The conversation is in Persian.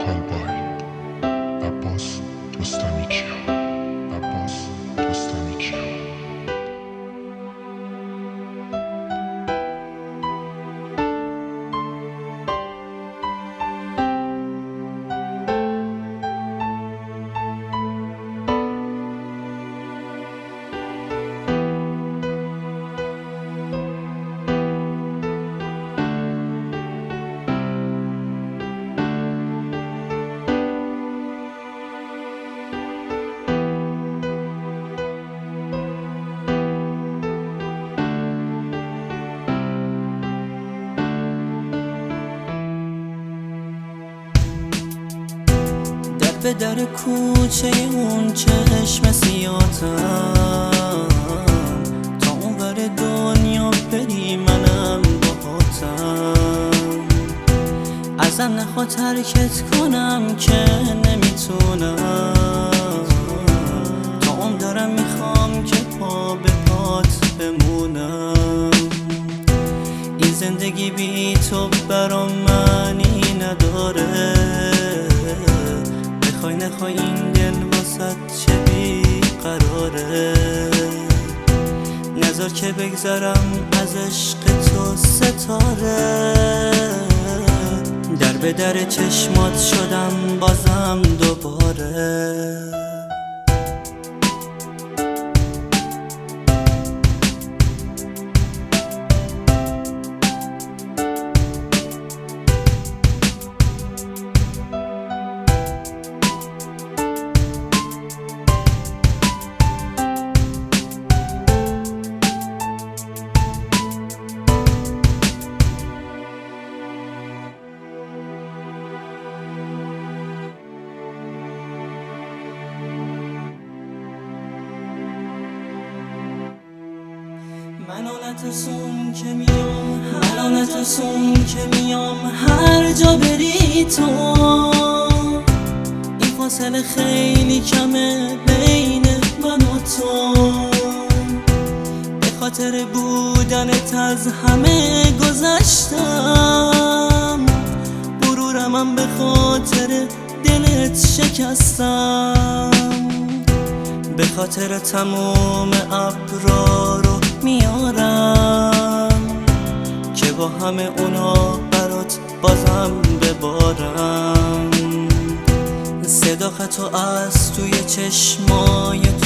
کالبای عباس رستمیکیا به در کوچه اون چشم سیاتم، تا اون ور دنیا بری منم باهاتم. ازم نخوا ترکت کنم که نمیتونم، تا اون دارم میخوام که پا به پات بمونم. این زندگی بی تو برام معنی نداره، بخوای نخوای این دل واسد چه بی قراره. نذار که بگذارم از عشق تو ستاره، در به در چشمات شدم بازم دوباره. من نترسون که میام هر جا بری تو. این فاصله خیلی کمه بین من و تو، به خاطر بودنت از همه گذشتم. غرورمم به خاطر دلت شکستم، به خاطر تموم ابرا رو میارم که با همه اونا برات بازم ببارم. صداقتو از توی چشمای